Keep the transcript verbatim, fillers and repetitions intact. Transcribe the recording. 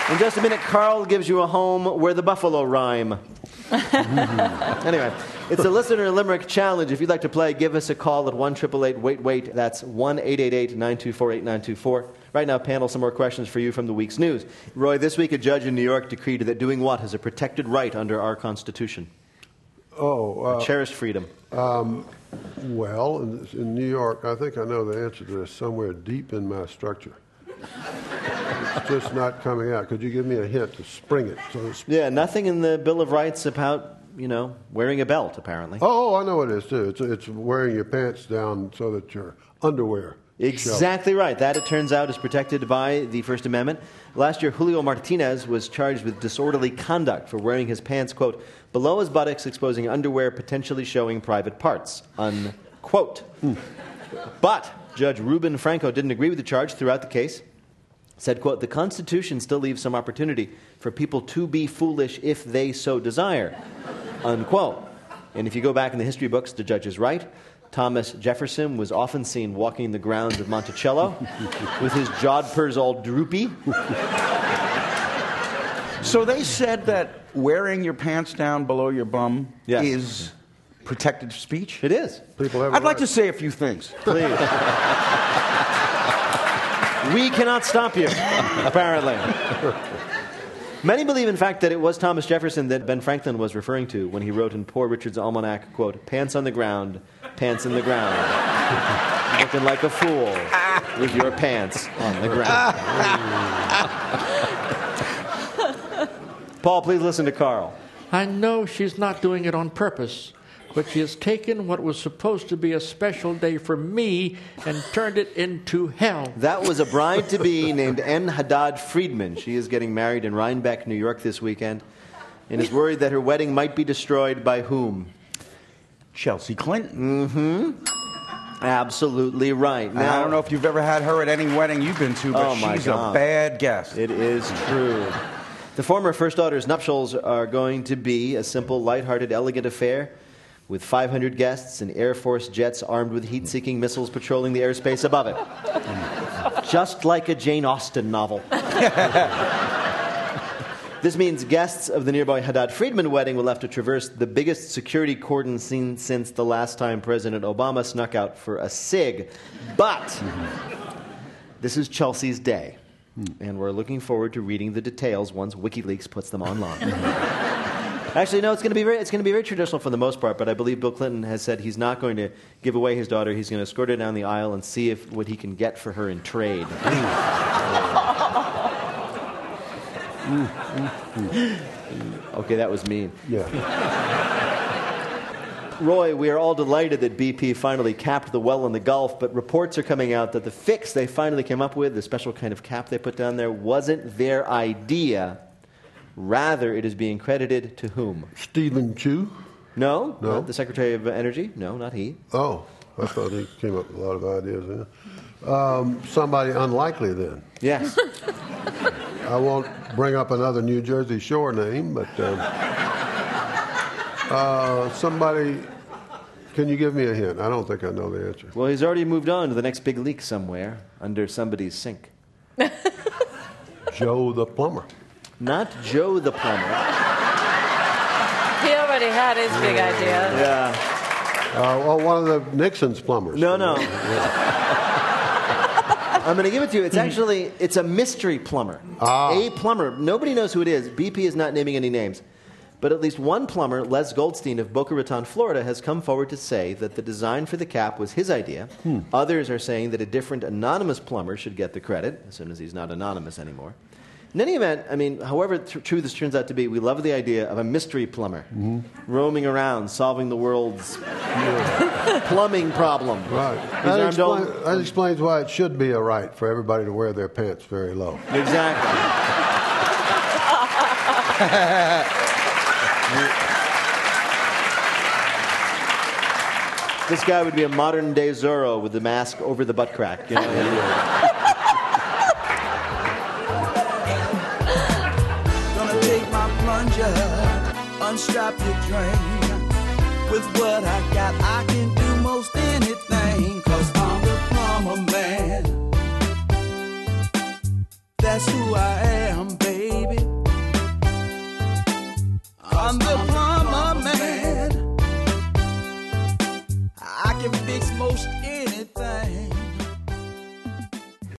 In just a minute, Carl gives you a home where the buffalo rhyme. Anyway, it's a listener limerick challenge. If you'd like to play, give us a call at one eight eight eight wait wait. That's one eight eight eight nine two four eight nine two four. Right now, panel, some more questions for you from the week's news. Roy, this week a judge in New York decreed that doing what is a protected right under our Constitution? Oh, uh, a cherished freedom. Um, well, in, in New York, I think I know the answer to this somewhere deep in my structure. It's just not coming out. Could you give me a hint to spring it? So to yeah, nothing in the Bill of Rights about, you know, wearing a belt, apparently. Oh, I know what it is, too. It's, it's wearing your pants down so that your underwear Exactly right. That, it turns out, is protected by the First Amendment. Last year, Julio Martinez was charged with disorderly conduct for wearing his pants, quote, below his buttocks, exposing underwear potentially showing private parts, unquote. Hmm. But Judge Ruben Franco didn't agree with the charge throughout the case. Said, quote, the Constitution still leaves some opportunity for people to be foolish if they so desire, unquote. And if you go back in the history books, the judge is right. Thomas Jefferson was often seen walking the grounds of Monticello with his jodhpurs all droopy. So they said that wearing your pants down below your bum yes. is protected speech? It is. People have I'd like right. to say a few things. Please. We cannot stop you, apparently. Many believe, in fact, that it was Thomas Jefferson that Ben Franklin was referring to when he wrote in Poor Richard's Almanac, quote, pants on the ground, pants in the ground, looking like a fool with your pants on the ground. Paul, please listen to Carl. I know she's not doing it on purpose, but she has taken what was supposed to be a special day for me and turned it into hell. That was a bride-to-be named N. Haddad Friedman. She is getting married in Rhinebeck, New York this weekend, and is worried that her wedding might be destroyed by whom? Chelsea Clinton. Mm-hmm. Absolutely right. Now, I don't know if you've ever had her at any wedding you've been to, but oh my she's God. a bad guest. It is true. The former First Daughter's nuptials are going to be a simple, lighthearted, elegant affair with five hundred guests and Air Force jets armed with heat-seeking missiles patrolling the airspace above it. Just like a Jane Austen novel. This means guests of the nearby Haddad-Friedman wedding will have to traverse the biggest security cordon seen since the last time President Obama snuck out for a cig. But this is Chelsea's day, and we're looking forward to reading the details once WikiLeaks puts them online. Actually, no, it's going to be very, it's going to be very traditional for the most part, but I believe Bill Clinton has said he's not going to give away his daughter. He's going to escort her down the aisle and see if what he can get for her in trade. Okay, that was mean. Yeah. Roy, we are all delighted that B P finally capped the well in the Gulf, but reports are coming out that the fix they finally came up with, the special kind of cap they put down there, wasn't their idea. Rather, it is being credited to whom? Stephen Chu? No, No. not the Secretary of Energy. No, not he. Oh, I thought he came up with a lot of ideas there. Um, somebody unlikely then. Yes. I won't bring up another New Jersey Shore name, but um, uh, somebody, can you give me a hint? I don't think I know the answer. Well, he's already moved on to the next big leak somewhere under somebody's sink. Joe the plumber. Not Joe the plumber. He already had his big idea. Yeah. Uh, well, one of the Nixon's plumbers. No, no. I'm going to give it to you. It's actually, it's a mystery plumber. Ah. A plumber. Nobody knows who it is. B P is not naming any names. But at least one plumber, Les Goldstein of Boca Raton, Florida, has come forward to say that the design for the cap was his idea. Hmm. Others are saying that a different anonymous plumber should get the credit, as soon as he's not anonymous anymore. In any event, I mean, however th- true this turns out to be, we love the idea of a mystery plumber mm-hmm. roaming around, solving the world's yeah. plumbing problem. Right. That, explain, that explains why it should be a right for everybody to wear their pants very low. Exactly. This guy would be a modern-day Zorro with the mask over the butt crack. You know? Unstrap your drain. With what I got, I can do most anything. Cause I'm the plumber man. That's who I am, baby. most anything.